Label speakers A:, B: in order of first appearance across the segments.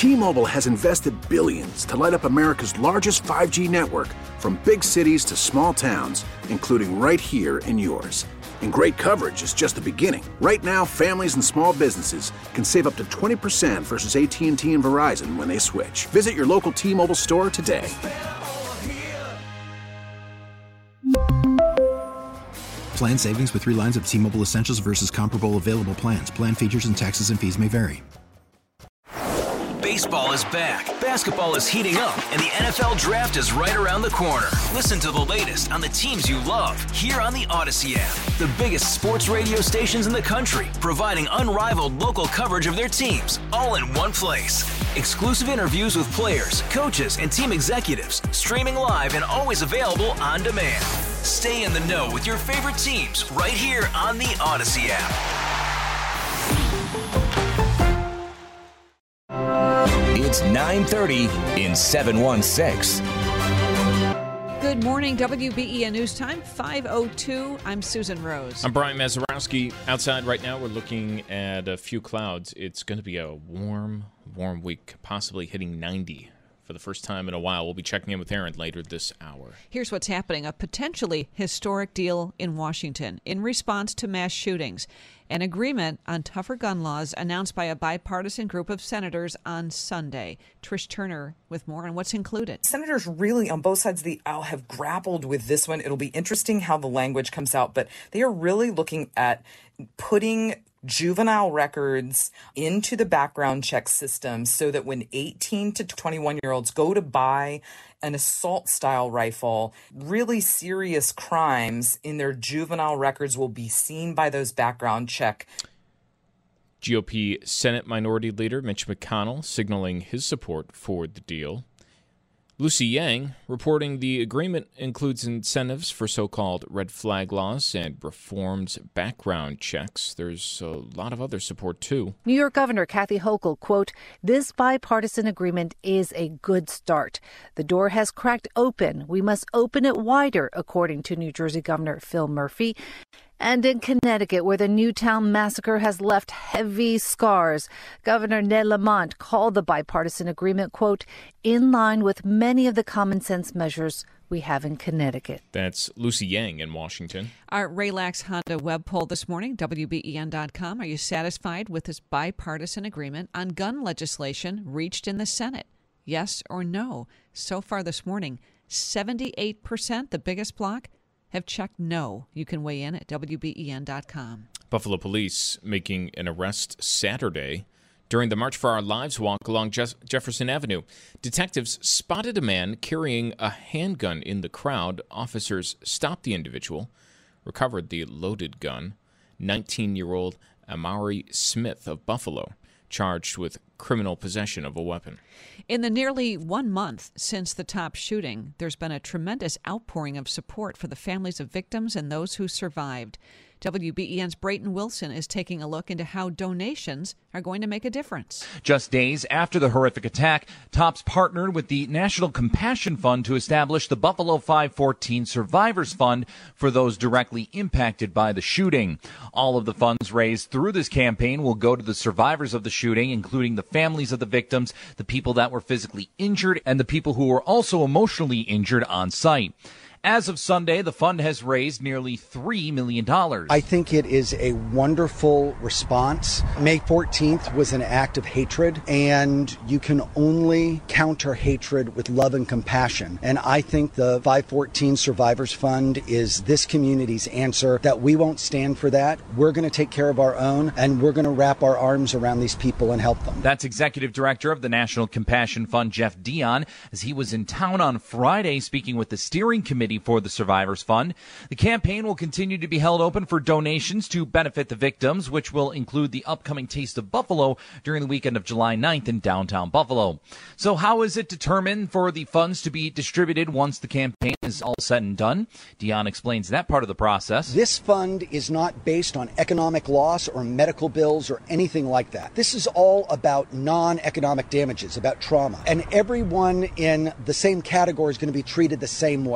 A: T-Mobile has invested billions to light up America's largest 5G network, from big cities to small towns, including right here in yours. And great coverage is just the beginning. Right now, families and small businesses can save up to 20% versus AT&T and Verizon when they switch. Visit your local T-Mobile store today.
B: Plan savings with 3 lines of T-Mobile Essentials versus comparable available plans. Plan features and taxes and fees may vary.
C: Baseball is back, basketball is heating up, and the NFL Draft is right around the corner. Listen to the latest on the teams you love here on the Odyssey app. The biggest sports radio stations in the country, providing unrivaled local coverage of their teams, all in one place. Exclusive interviews with players, coaches, and team executives, streaming live and always available on demand. Stay in the know with your favorite teams right here on the Odyssey app.
D: It's 9:30 in 716.
E: Good morning, WBEN News Time, 5:02. I'm Susan Rose.
F: I'm Brian Mazurowski. Outside right now, we're looking at a few clouds. It's going to be a warm week, possibly hitting 90 for the first time in a while. We'll be checking in with Aaron later this hour.
E: Here's what's happening. A potentially historic deal in Washington in response to mass shootings. An agreement on tougher gun laws announced by a bipartisan group of senators on Sunday. Trish Turner with more on what's included.
G: Senators really on both sides of the aisle have grappled with this one. It'll be interesting how the language comes out, but they are really looking at putting juvenile records into the background check system so that when 18 to 21-year-olds go to buy an assault-style rifle, really serious crimes in their juvenile records will be seen by those background check.
F: GOP Senate Minority Leader Mitch McConnell signaling his support for the deal. Lucy Yang reporting the agreement includes incentives for so-called red flag laws and reformed background checks. There's a lot of other support, too.
H: New York Governor Kathy Hochul, quote, "This bipartisan agreement is a good start. The door has cracked open. We must open it wider," according to New Jersey Governor Phil Murphy. And in Connecticut, where the Newtown massacre has left heavy scars, Governor Ned Lamont called the bipartisan agreement, quote, "in line with many of the common sense measures we have in Connecticut."
F: That's Lucy Yang in Washington.
E: Our Raylax Honda web poll this morning, WBEN.com. Are you satisfied with this bipartisan agreement on gun legislation reached in the Senate? Yes or no? So far this morning, 78%, the biggest block, have checked no. You can weigh in at WBEN.com.
F: Buffalo police making an arrest Saturday during the March for Our Lives walk along Jefferson Avenue. Detectives spotted a man carrying a handgun in the crowd. Officers stopped the individual, recovered the loaded gun. 19-year-old Amari Smith of Buffalo, charged with criminal possession of a weapon.
E: In the nearly 1 month since the top shooting, there's been a tremendous outpouring of support for the families of victims and those who survived. WBEN's Brayton Wilson is taking a look into how donations are going to make a difference.
I: Just days after the horrific attack, TOPS partnered with the National Compassion Fund to establish the Buffalo 514 Survivors Fund for those directly impacted by the shooting. All of the funds raised through this campaign will go to the survivors of the shooting, including the families of the victims, the people that were physically injured, and the people who were also emotionally injured on site. As of Sunday, the fund has raised nearly $3 million.
J: I think it is a wonderful response. May 14th was an act of hatred, and you can only counter hatred with love and compassion. And I think the 514 Survivors Fund is this community's answer that we won't stand for that. We're going to take care of our own, and we're going to wrap our arms around these people and help them.
I: That's Executive Director of the National Compassion Fund, Jeff Dion, as he was in town on Friday speaking with the steering committee for the Survivors Fund. The campaign will continue to be held open for donations to benefit the victims, which will include the upcoming Taste of Buffalo during the weekend of July 9th in downtown Buffalo. So how is it determined for the funds to be distributed once the campaign is all said and done? Dion explains that part of the process.
J: This fund is not based on economic loss or medical bills or anything like that. This is all about non-economic damages, about trauma. And everyone in the same category is going to be treated the same way. So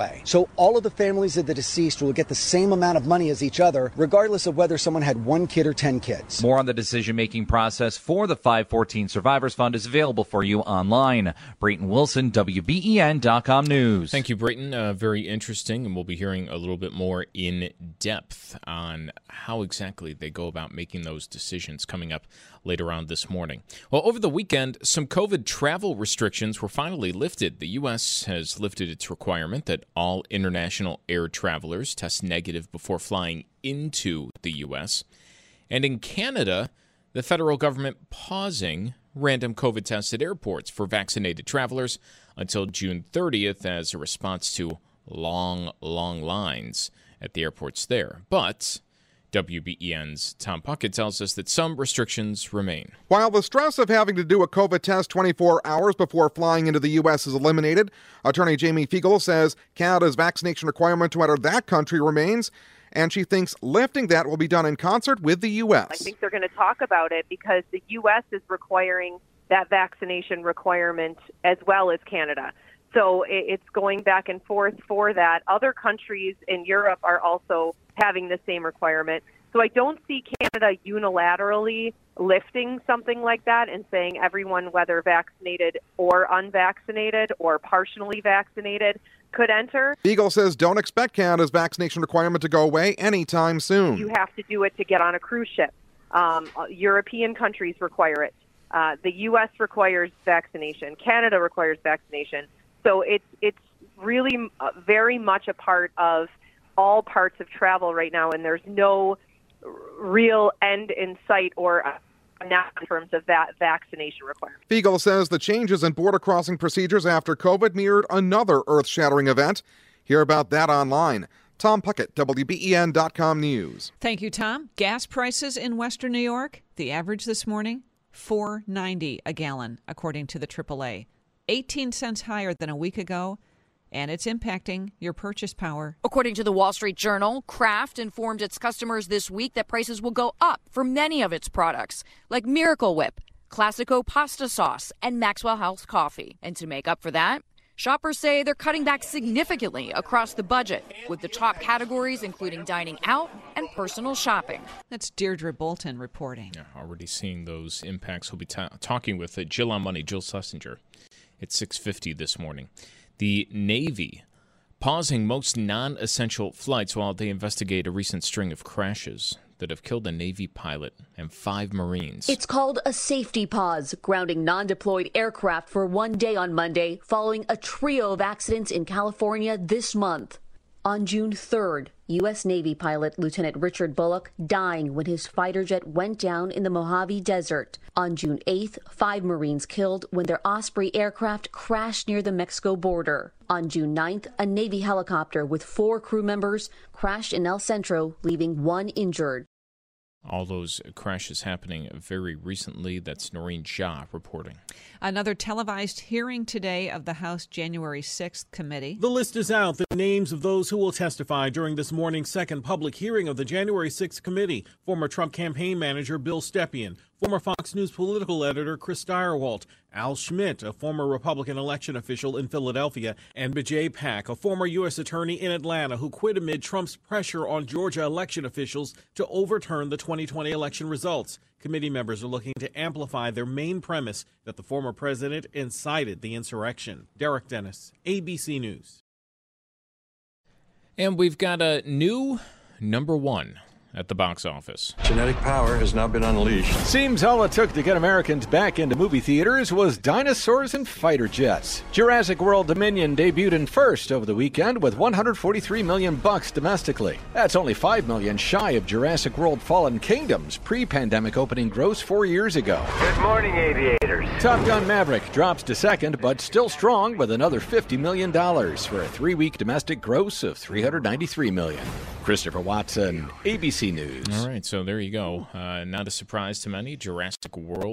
J: So all of the families of the deceased will get the same amount of money as each other, regardless of whether someone had 1 kid or 10 kids.
I: More on the decision-making process for the 514 Survivors Fund is available for you online. Brayton Wilson, WBEN.com News.
F: Thank you, Brayton. Very interesting, and we'll be hearing a little bit more in depth on how exactly they go about making those decisions coming up later on this morning. Well, over the weekend, some COVID travel restrictions were finally lifted. The U.S. has lifted its requirement that all international air travelers test negative before flying into the U.S. And in Canada, the federal government pausing random COVID tests at airports for vaccinated travelers until June 30th as a response to long lines at the airports there. But WBEN's Tom Puckett tells us that some restrictions remain.
K: While the stress of having to do a COVID test 24 hours before flying into the U.S. is eliminated, Attorney Jamie Fiegel says Canada's vaccination requirement to enter that country remains, and she thinks lifting that will be done in concert with the U.S.
L: I think they're going to talk about it because the U.S. is requiring that vaccination requirement as well as Canada. So it's going back and forth for that. Other countries in Europe are also having the same requirement. So I don't see Canada unilaterally lifting something like that and saying everyone, whether vaccinated or unvaccinated or partially vaccinated, could enter.
K: Fiegel says don't expect Canada's vaccination requirement to go away anytime soon.
L: You have to do it to get on a cruise ship. European countries require it. The U.S. requires vaccination. Canada requires vaccination. So it's really very much a part of all parts of travel right now, and there's no real end in sight or not in terms of that vaccination requirement.
K: Fiegel says the changes in border crossing procedures after COVID mirrored another earth-shattering event. Hear about that online. Tom Puckett, WBEN.com News.
E: Thank you, Tom. Gas prices in Western New York, the average this morning, $4.90 a gallon, according to the AAA. 18 cents higher than a week ago, and it's impacting your purchase power.
M: According to the Wall Street Journal, Kraft informed its customers this week that prices will go up for many of its products, like Miracle Whip, Classico pasta sauce, and Maxwell House coffee. And to make up for that, shoppers say they're cutting back significantly across the budget, with the top categories including dining out and personal shopping.
E: That's Deirdre Bolton reporting.
F: Yeah, already seeing those impacts. We'll be talking with Jill on Money, Jill Schlesinger, at 6:50 this morning. The Navy pausing most non-essential flights while they investigate a recent string of crashes that have killed a Navy pilot and 5 Marines.
N: It's called a safety pause, grounding non-deployed aircraft for 1 day on Monday following a trio of accidents in California this month. On June 3rd, U.S. Navy pilot Lieutenant Richard Bullock dying when his fighter jet went down in the Mojave Desert. On June 8th, 5 Marines killed when their Osprey aircraft crashed near the Mexico border. On June 9th, a Navy helicopter with 4 crew members crashed in El Centro, leaving 1 injured.
F: All those crashes happening very recently. That's Noreen Jha reporting.
E: Another televised hearing today of the House January 6th committee.
O: The list is out, the names of those who will testify during this morning's second public hearing of the January 6th committee. Former Trump campaign manager Bill Stepien, former Fox News political editor Chris Stirewalt, Al Schmidt, a former Republican election official in Philadelphia, and Vijay Pak, a former U.S. attorney in Atlanta who quit amid Trump's pressure on Georgia election officials to overturn the 2020 election results. Committee members are looking to amplify their main premise that the former president incited the insurrection. Derek Dennis, ABC News.
F: And we've got a new number 1 at the box office.
P: Genetic power has now been unleashed.
Q: Seems all it took to get Americans back into movie theaters was dinosaurs and fighter jets. Jurassic World Dominion debuted in first over the weekend with $143 million domestically. That's only $5 million shy of Jurassic World Fallen Kingdom's pre-pandemic opening gross 4 years ago.
R: Good morning, aviators.
Q: Top Gun Maverick drops to second, but still strong with another $50 million for a 3-week domestic gross of $393 million. Christopher Watson, ABC News.
F: All right, so there you go. Not a surprise to many. Jurassic World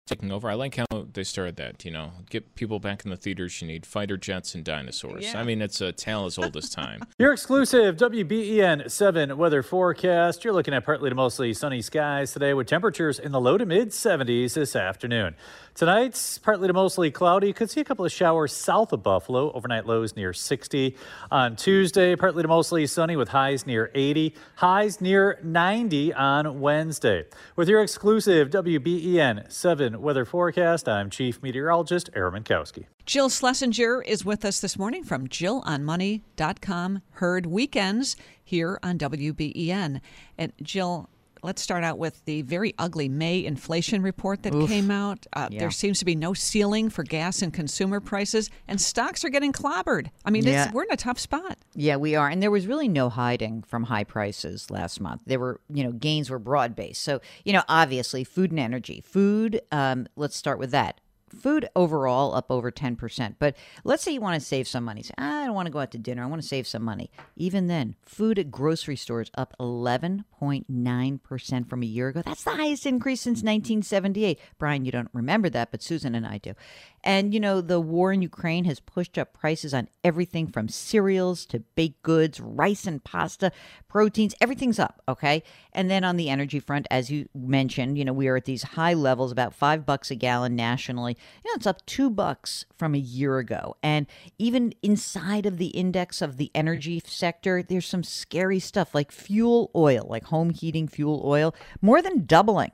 F: taking over. I like how they started that, get people back in the theaters. You need fighter jets and dinosaurs.
R: Yeah.
F: I mean, it's a tale as old as time.
R: Your exclusive WBEN 7 weather forecast. You're looking at partly to mostly sunny skies today with temperatures in the low to mid 70s this afternoon. Tonight's partly to mostly cloudy. You could see a couple of showers south of Buffalo. Overnight lows near 60. On Tuesday, partly to mostly sunny with highs near 80. Highs near 90 on Wednesday. With your exclusive WBEN 7 weather forecast, I'm Chief Meteorologist Aaron Minkowski.
E: Jill Schlesinger is with us this morning from JillOnMoney.com. Heard weekends here on WBEN. And Jill, let's start out with the very ugly May inflation report that came out. There seems to be no ceiling for gas and consumer prices, and stocks are getting clobbered. I mean, we're in a tough spot.
S: Yeah, we are. And there was really no hiding from high prices last month. There were, gains were broad-based. So, obviously, food and energy. Food, let's start with that. Food overall up over 10%. But let's say you want to save some money. Say, I don't want to go out to dinner. I want to save some money. Even then, food at grocery stores up 11.9% from a year ago. That's the highest increase since 1978. Brian, you don't remember that, but Susan and I do. And, the war in Ukraine has pushed up prices on everything from cereals to baked goods, rice and pasta, proteins. Everything's up, okay? And then on the energy front, as you mentioned, we are at these high levels, about $5 a gallon nationally. It's up $2 from a year ago. And even inside of the index of the energy sector, there's some scary stuff like fuel oil, like home heating fuel oil, more than doubling,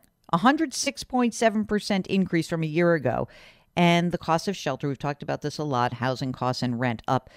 S: 106.7% increase from a year ago. And the cost of shelter, we've talked about this a lot, housing costs and rent up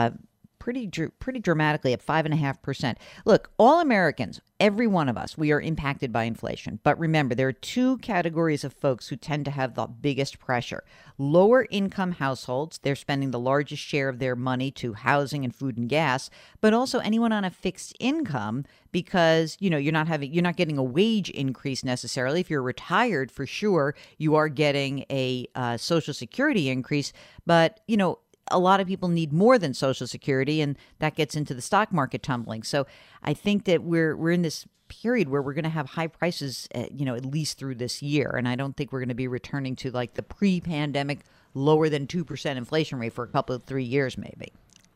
S: pretty dramatically at 5.5%. Look, all Americans, every one of us, we are impacted by inflation. But remember, there are two categories of folks who tend to have the biggest pressure. Lower income households, they're spending the largest share of their money to housing and food and gas, but also anyone on a fixed income because, you're not getting a wage increase necessarily. If you're retired, for sure, you are getting a Social Security increase, but, a lot of people need more than Social Security, and that gets into the stock market tumbling. So I think that we're in this period where we're going to have high prices, at least through this year. And I don't think we're going to be returning to like the pre-pandemic lower than 2% inflation rate for a couple of 3 years, maybe.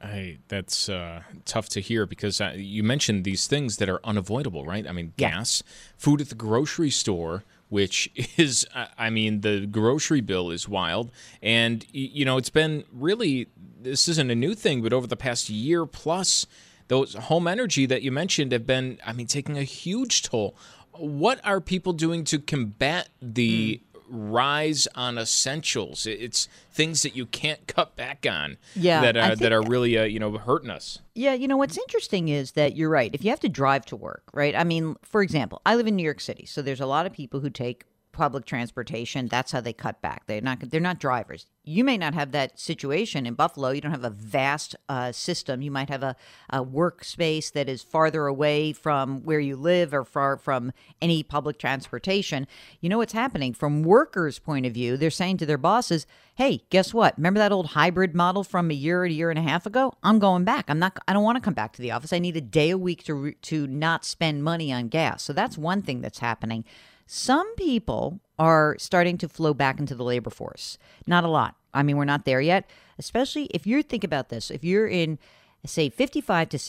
F: That's tough to hear because you mentioned these things that are unavoidable, right? I mean, gas, food at the grocery store, which is, the grocery bill is wild. And, it's been really, this isn't a new thing, but over the past year plus, those home energy that you mentioned have been, taking a huge toll. What are people doing to combat the rise on essentials? It's things that you can't cut back on that are really, hurting us.
S: Yeah, what's interesting is that you're right. If you have to drive to work, right? For example, I live in New York City, so there's a lot of people who take public transportation. That's how they cut back. They're not drivers. You may not have that situation in Buffalo. You don't have a vast system. You might have a workspace that is farther away from where you live or far from any public transportation. You know what's happening from workers' point of view? They're saying to their bosses, hey, guess what? Remember that old hybrid model from a year and a half ago? I'm going back. I don't want to come back to the office. I need a day a week to not spend money on gas. So that's one thing that's happening. Some people are starting to flow back into the labor force. Not a lot. We're not there yet, especially if you think about this. If you're in, say, 55 to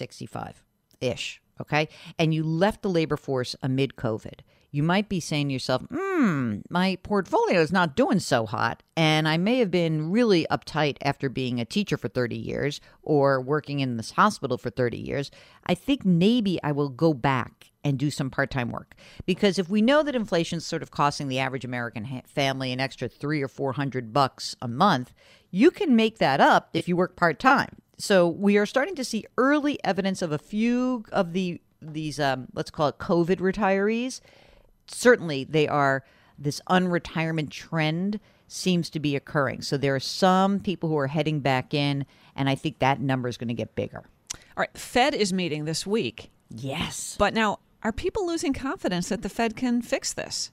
S: 65-ish, okay, and you left the labor force amid COVID, you might be saying to yourself, my portfolio is not doing so hot, and I may have been really uptight after being a teacher for 30 years or working in this hospital for 30 years. I think maybe I will go back and do some part-time work. Because if we know that inflation is sort of costing the average American family an extra $300 or $400 a month, you can make that up if you work part-time. So we are starting to see early evidence of a few of these, let's call it COVID retirees. Certainly they are, this unretirement trend seems to be occurring. So there are some people who are heading back in, and I think that number is going to get bigger.
E: All right, Fed is meeting this week.
S: Yes.
E: But now, are people losing confidence that the Fed can fix this?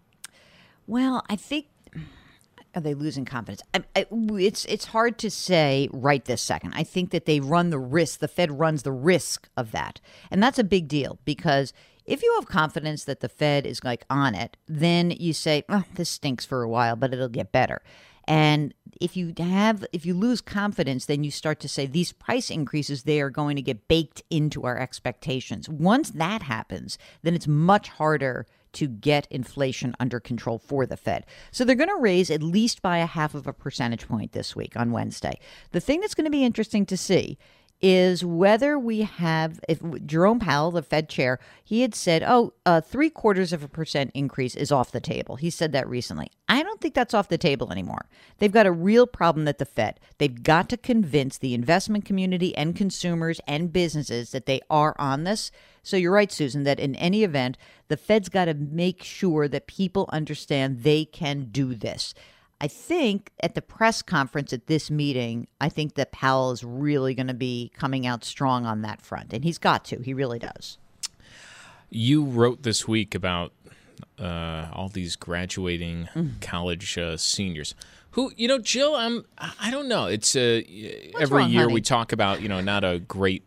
S: Well, I think, are they losing confidence? It's hard to say right this second. I think that they run the risk, the Fed runs the risk of that. And that's a big deal because If you have confidence that the Fed is like on it, then you say, oh, this stinks for a while, but it'll get better. And if you lose confidence, then you start to say these price increases, they are going to get baked into our expectations. Once that happens, then it's much harder to get inflation under control for the Fed. So they're going to raise at least by 0.5 percentage point this week on Wednesday. The thing that's going to be interesting to see is whether we have, if Jerome Powell, the Fed chair, he had said, 0.75% increase is off the table. He said that recently. I don't think that's off the table anymore. They've got a real problem at the Fed. They've got to convince the investment community and consumers and businesses that they are on this. So you're right, Susan, that in any event, the Fed's got to make sure that people understand they can do this. I think at the press conference at this meeting, I think that Powell is really going to be coming out strong on that front. And he's got to. He really does.
F: You wrote this week about all these graduating college seniors who, Jill, I don't know. It's every year we talk about, not a great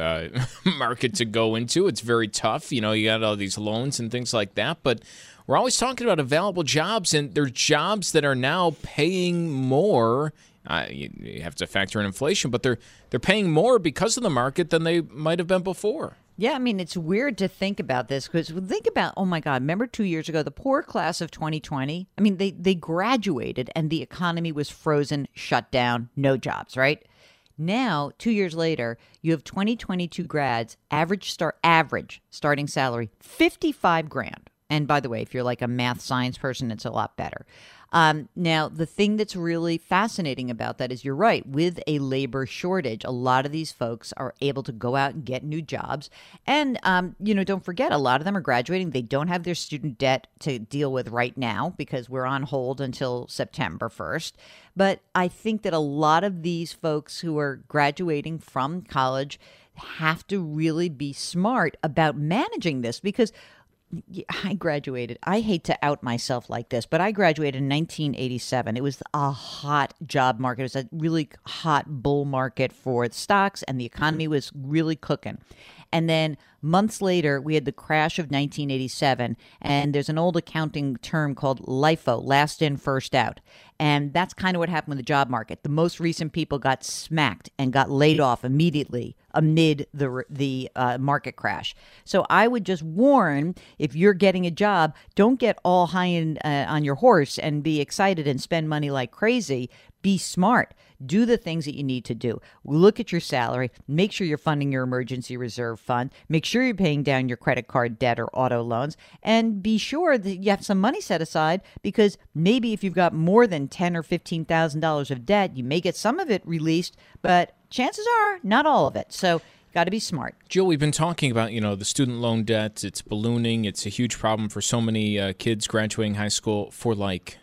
F: market to go into. It's very tough. You got all these loans and things like that. But we're always talking about available jobs, and they're jobs that are now paying more. You have to factor in inflation, but they're paying more because of the market than they might have been before.
S: Yeah, I mean, it's weird to think about this because think about, oh my God, remember 2 years ago, the poor class of 2020? I mean, they graduated and the economy was frozen, shut down, no jobs, right? Now, 2 years later, you have 2022 grads, average starting salary, $55,000. And by the way, if you're like a math science person, it's a lot better. Now, the thing that's really fascinating about that is you're right. With a labor shortage, a lot of these folks are able to go out and get new jobs. And, don't forget, a lot of them are graduating. They don't have their student debt to deal with right now because we're on hold until September 1st. But I think that a lot of these folks who are graduating from college have to really be smart about managing this because I graduated. I hate to out myself like this, but I graduated in 1987. It was a hot job market. It was a really hot bull market for stocks, and the economy was really cooking. And then months later, we had the crash of 1987, and there's an old accounting term called LIFO, last in, first out. And that's kind of what happened with the job market. The most recent people got smacked and got laid off immediately amid the market crash. So I would just warn, if you're getting a job, don't get all high on your horse and be excited and spend money like crazy. Be smart. Do the things that you need to do. Look at your salary. Make sure you're funding your emergency reserve fund. Make sure you're paying down your credit card debt or auto loans. And be sure that you have some money set aside because maybe if you've got more than $10,000 or $15,000 of debt, you may get some of it released, but chances are not all of it. So got to be smart.
F: Jill, we've been talking about, the student loan debt. It's ballooning. It's a huge problem for so many kids graduating high school for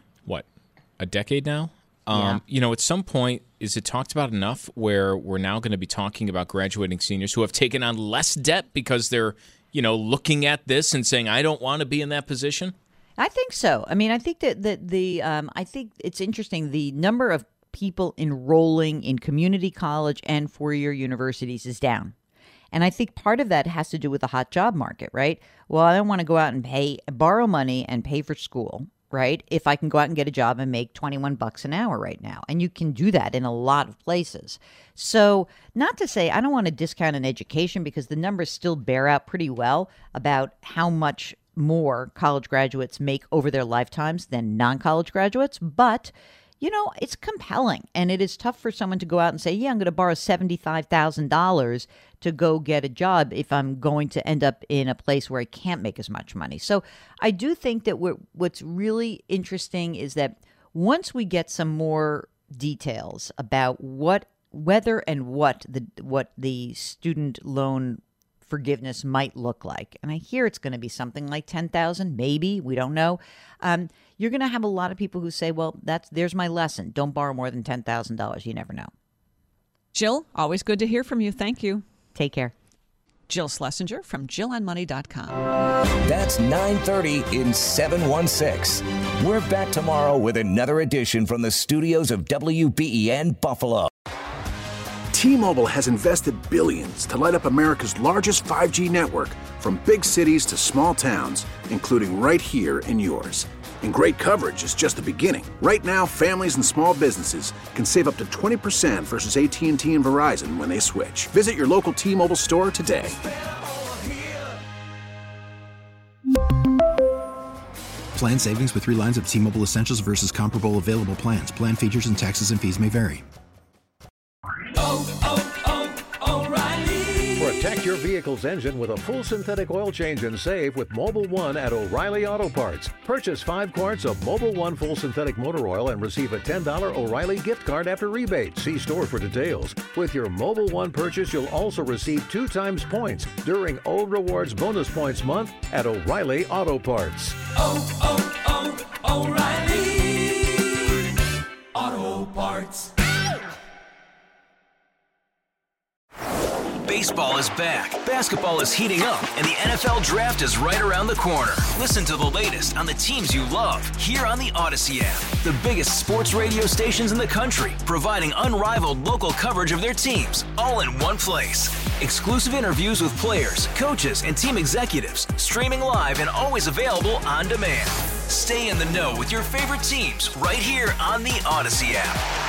F: a decade now? At some point, is it talked about enough where we're now going to be talking about graduating seniors who have taken on less debt because they're, looking at this and saying, I don't want to be in that position?
S: I think so. I mean, I think that I think it's interesting. The number of people enrolling in community college and four-year universities is down. And I think part of that has to do with the hot job market, right? Well, I don't want to go out and borrow money and pay for school, right? If I can go out and get a job and make $21 an hour right now. And you can do that in a lot of places. So not to say I don't want to discount an education because the numbers still bear out pretty well about how much more college graduates make over their lifetimes than non-college graduates. But, it's compelling. And it is tough for someone to go out and say, yeah, I'm going to borrow $75,000 to go get a job if I'm going to end up in a place where I can't make as much money. So I do think that what's really interesting is that once we get some more details about whether and what the student loan forgiveness might look like, and I hear it's going to be something like $10,000, maybe, we don't know. You're going to have a lot of people who say, well, there's my lesson. Don't borrow more than $10,000. You never know.
E: Jill, always good to hear from you. Thank you.
S: Take care.
E: Jill Schlesinger from JillOnMoney.com.
D: That's 9:30 in 716. We're back tomorrow with another edition from the studios of WBEN Buffalo.
A: T-Mobile has invested billions to light up America's largest 5G network, from big cities to small towns, including right here in yours. And great coverage is just the beginning. Right now, families and small businesses can save up to 20% versus AT&T and Verizon when they switch. Visit your local T-Mobile store today.
B: Plan savings with 3 lines of T-Mobile Essentials versus comparable available plans. Plan features and taxes and fees may vary.
T: Protect your vehicle's engine with a full synthetic oil change and save with Mobil 1 at O'Reilly Auto Parts. Purchase 5 quarts of Mobil 1 full synthetic motor oil and receive a $10 O'Reilly gift card after rebate. See store for details. With your Mobil 1 purchase, you'll also receive 2 times points during Old Rewards Bonus Points Month at O'Reilly Auto Parts.
U: O'Reilly Auto Parts.
C: Baseball is back, basketball is heating up, and the NFL Draft is right around the corner. Listen to the latest on the teams you love here on the Odyssey app. The biggest sports radio stations in the country, providing unrivaled local coverage of their teams, all in one place. Exclusive interviews with players, coaches, and team executives, streaming live and always available on demand. Stay in the know with your favorite teams right here on the Odyssey app.